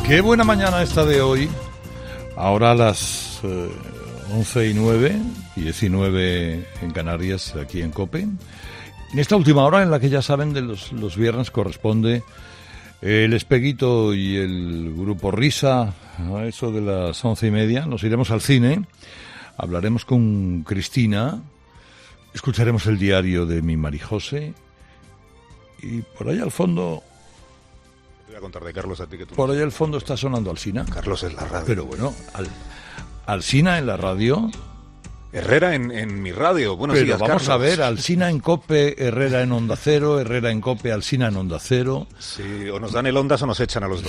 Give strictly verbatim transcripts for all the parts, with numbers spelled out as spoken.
Qué buena mañana esta de hoy. Ahora a las eh, once y nueve, diecinueve en Canarias, aquí en COPE. En esta última hora en la que ya saben de los, los viernes corresponde el Espeguito y el Grupo Risa, a eso de las once y media. Nos iremos al cine, hablaremos con Cristina, escucharemos el diario de mi Marijose y por allá al fondo... Voy a contar de Carlos a ti que tú... Por allá al fondo está sonando Alsina. Carlos es la radio. Pero bueno, al, Alsina en la radio... Herrera en, en mi radio. Buenos Pero días, vamos Carlos. a ver, Alsina en COPE, Herrera en Onda Cero, Herrera en COPE, Alsina en Onda Cero. Sí, o nos dan el Ondas o nos echan a los dos.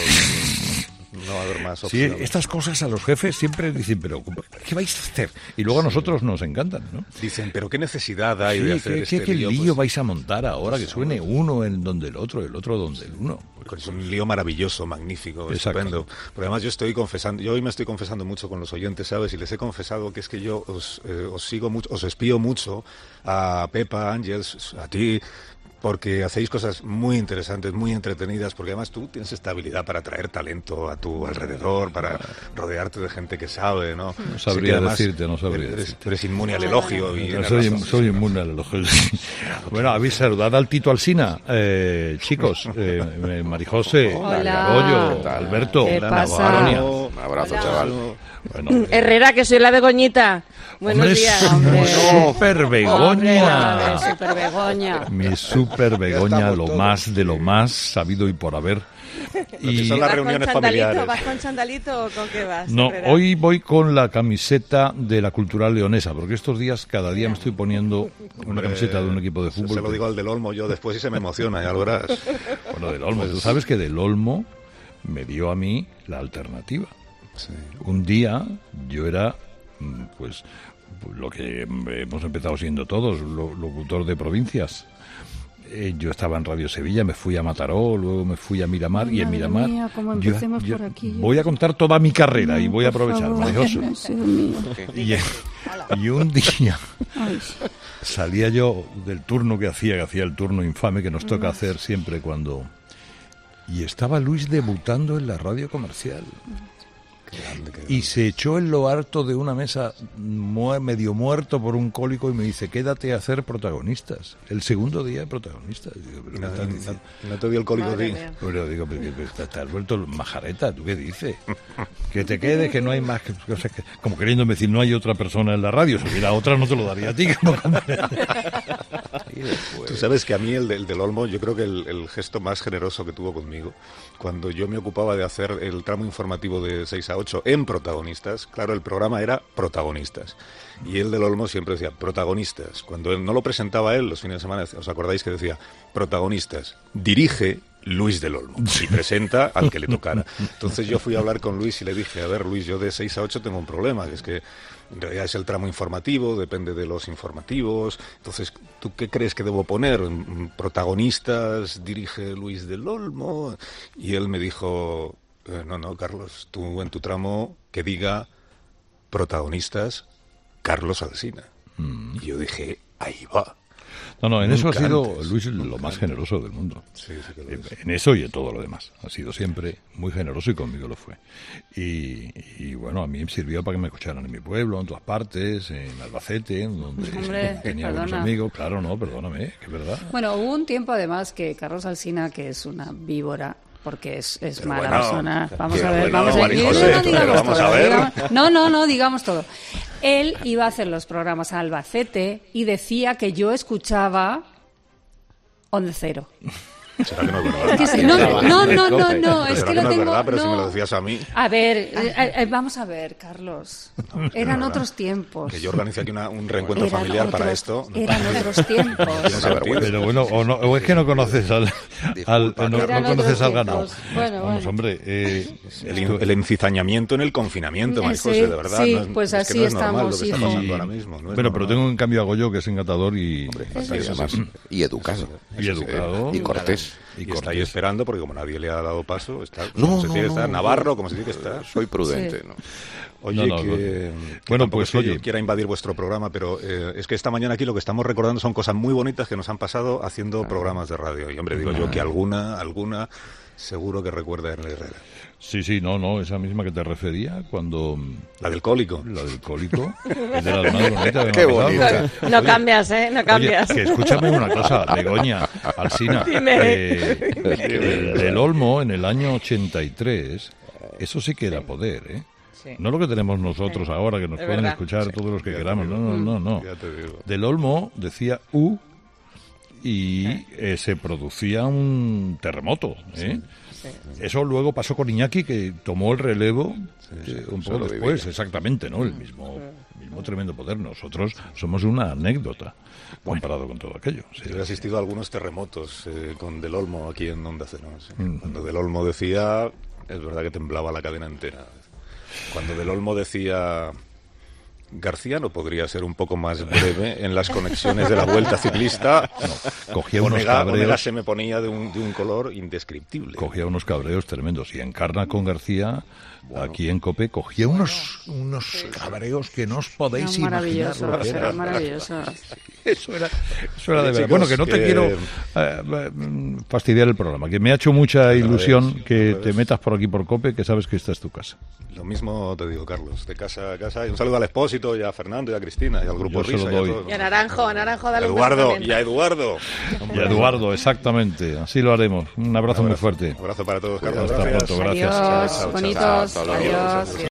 No va a haber más Sí, opciones. estas cosas a los jefes siempre dicen, pero ¿qué vais a hacer? Y luego a nosotros nos encantan, ¿no? Dicen, pero qué necesidad hay Sí, de hacer ¿qué, este qué, qué lío? lío Pues, vais a montar ahora? Que suene uno en donde el otro, el otro donde el uno. pues es un lío maravilloso, magnífico, Exacto. estupendo. Pero además yo estoy confesando, yo hoy me estoy confesando mucho con los oyentes, ¿sabes? Y les he confesado que es que yo os, eh, os sigo mucho, os espío mucho a Pepa, Ángels, a ti, porque hacéis cosas muy interesantes, muy entretenidas, porque además tú tienes esta habilidad para atraer talento a tu alrededor, para rodearte de gente que sabe, ¿no? No sabría Sí, que decirte, no sabría eres, decirte. eres inmune al elogio. Y Yo tienes soy, razón. soy inmune al elogio. Bueno, habéis saludado al Tito Alsina, eh, chicos, eh, Marijose, Hola. Goyo, Alberto, ¿Qué pasa? Sonia. Un abrazo, Hola. chaval. Bueno, Herrera, que soy la Begoñita. Buenos hombre, días. somos Hombre. super Hombre, Begoña. super Begoña. Mi super Begoña, estamos lo todos. más de lo más sabido y por haber. que son las reuniones familiares. ¿Vas con sandalito o con qué vas? No, Herrera? hoy voy con la camiseta de la Cultural Leonesa, porque estos días cada día me estoy poniendo una camiseta de un equipo de Se, fútbol. se lo digo al del Olmo yo después y se me emociona, ya lo verás. Bueno, del Olmo. Tú sabes que del Olmo me dio a mí la alternativa. Sí. Un día yo era, mm, pues, lo que hemos empezado siendo todos, lo- locutor de provincias. Eh, yo estaba en Radio Sevilla, me fui a Mataró, luego me fui a Miramar y en Madre Miramar mía, cómo yo- empecemos yo por aquí. voy a contar toda mi carrera y voy a Por aprovechar, favor. Marijoso. Dios mío. Y, y un día Ay, salía yo del turno que hacía, que hacía el turno infame que nos toca hacer siempre cuando... Y estaba Luis debutando en la radio comercial. Qué grande, qué Y se echó en lo harto de una mesa mu- medio muerto por un cólico y me dice, quédate a hacer protagonistas. El segundo día de protagonistas. Y digo, ¿pero Y qué no, estás y diciendo? no- y no te dio el cólico a Madre ti. mía. Pero digo, pero, pero, pero, te has vuelto majareta, ¿tú qué dices? Que te quedes, que no hay más que cosas que... Como queriéndome decir, no hay otra persona en la radio. Si hubiera otra, no te lo daría a ti. que no- Y después- Tú sabes que a mí el, del- del Olmo, yo creo que el, el gesto más generoso que tuvo conmigo, cuando yo me ocupaba de hacer el tramo informativo de seis a ocho en protagonistas, claro, el programa era protagonistas. Y el del Olmo siempre decía protagonistas. Cuando él no lo presentaba él los fines de semana, ¿os acordáis que decía protagonistas? Dirige Luis del Olmo y presenta al que le tocara. Entonces yo fui a hablar con Luis y le dije, a ver Luis, yo de seis a ocho tengo un problema, que es que en realidad es el tramo informativo, depende de los informativos. Entonces, ¿tú qué crees que debo poner? Mm, Protagonistas, dirige Luis del Olmo. Y él me dijo, eh, no, no, Carlos, tú en tu tramo que diga protagonistas, Carlos Alsina. Mm. Y yo dije, ahí va. No, no, en eso ha Nunca sido antes, Luis lo nunca más generoso del mundo. Sí, sí que lo Eh, es. En eso y en todo lo demás. Ha sido siempre muy generoso y conmigo lo fue. Y, y, bueno, a mí me sirvió para que me escucharan en mi pueblo, en todas partes, en Albacete, donde Hombre, tenía buenos perdona. amigos. Claro, no, perdóname, que es verdad. Bueno, hubo un tiempo además que Carlos Alsina, que es una víbora, porque es, es Pero mala bueno, persona. Vamos pero a ver, bueno, vamos a ver. Marijose, No, no, pero digamos vamos todo, a ver. digamos- no, no, no, digamos todo. Él iba a hacer los programas a Albacete y decía que yo escuchaba Onda Cero. ¿Será que no es verdad? Es que sí, no, no, no, no, no, es ¿Será que que lo no es tengo. verdad? Pero si me no. lo decías a mí. A ver, eh, eh, vamos a ver, Carlos. Eran verdad. otros tiempos. Que yo organice aquí una- un reencuentro Eran familiar para otros- esto. Eran otros tiempos. Esa vergüenza. Pero bueno, o, no, o es que no conoces al, al no, no Eran conoces otros al ganado. tiempos. Bueno, Vamos, bueno. hombre, eh, El, in- el encizañamiento en el confinamiento, Eh, Marijose, sí, de verdad. sí, no es, pues es que así no es normal estamos, lo que está hijo. pasando ahora mismo. no es bueno, pero normal. tengo en cambio a Goyo, que es encantador y, Así es, además, y educado. y educado. Y cortés. Y Y está ahí cortés. esperando, porque como nadie le ha dado paso, está, No, como se no, tiene que no, estar, no. Navarro, como se tiene que estar. Soy prudente, Sí. ¿no? Oye, No, no, que, no. que Bueno, tampoco pues, es que yo oye. quiera invadir vuestro programa, pero eh, es que esta mañana aquí lo que estamos recordando son cosas muy bonitas que nos han pasado haciendo programas de radio. Y hombre, digo yo que alguna, alguna, seguro que recuerda a Herrera. Sí, sí, no, no, esa misma que te refería cuando... La del cólico. La del cólico. Es de las más bonitas. Qué bonita. No cambias, ¿eh? No cambias. Oye, que escúchame una cosa, Begoña, Alsina. Dime. Eh, el, del Olmo, en el año ochenta y tres, eso sí que era poder, ¿eh? Sí. No lo que tenemos nosotros Sí. ahora, que nos Es pueden verdad. escuchar Sí. todos los que Ya te queramos. digo. No, no, no, no. Ya te digo. Del Olmo decía U y eh, se producía un terremoto, ¿eh? Sí. Eso luego pasó con Iñaki, que tomó el relevo sí, eh, un eso poco lo después, vivía. exactamente, ¿no? El mismo, mismo tremendo poder. Nosotros somos una anécdota comparado con todo aquello. Sí. Yo he asistido a algunos terremotos eh, con Del Olmo aquí en Onda Cero. Sí. Mm. Cuando Del Olmo decía, es verdad que temblaba la cadena entera. Cuando Del Olmo decía, García no podría ser un poco más breve en las conexiones de la Vuelta Ciclista. No, cogía unos Onega, Onega cabreos, se me ponía de un, de un color indescriptible. cogía unos cabreos tremendos. Y Encarna con García, aquí en COPE, cogía unos, unos cabreos que no os podéis Eran imaginar. lo que maravillosos, era. eran maravillosos. Eso era, eso era de Oye, verdad. Bueno, que no chicos, te que- quiero eh, eh, fastidiar el programa, que me ha hecho mucha ilusión revés, que al te revés. metas por aquí por COPE, que sabes que esta es tu casa. Lo mismo te digo, Carlos, de casa a casa. Y un saludo al Expósito, y a Fernando, y a Cristina, y al Grupo Yo se lo Risa. y a doy. todos. Y a Naranjo, a Naranjo, A dale un Eduardo, beso también. y a Eduardo. Y a Eduardo, exactamente. Así lo haremos. Un abrazo, muy fuerte. Un abrazo para todos, Carlos. Hasta pronto, gracias. Adiós, Chao, chao, bonitos. chao. Hasta luego. Adiós.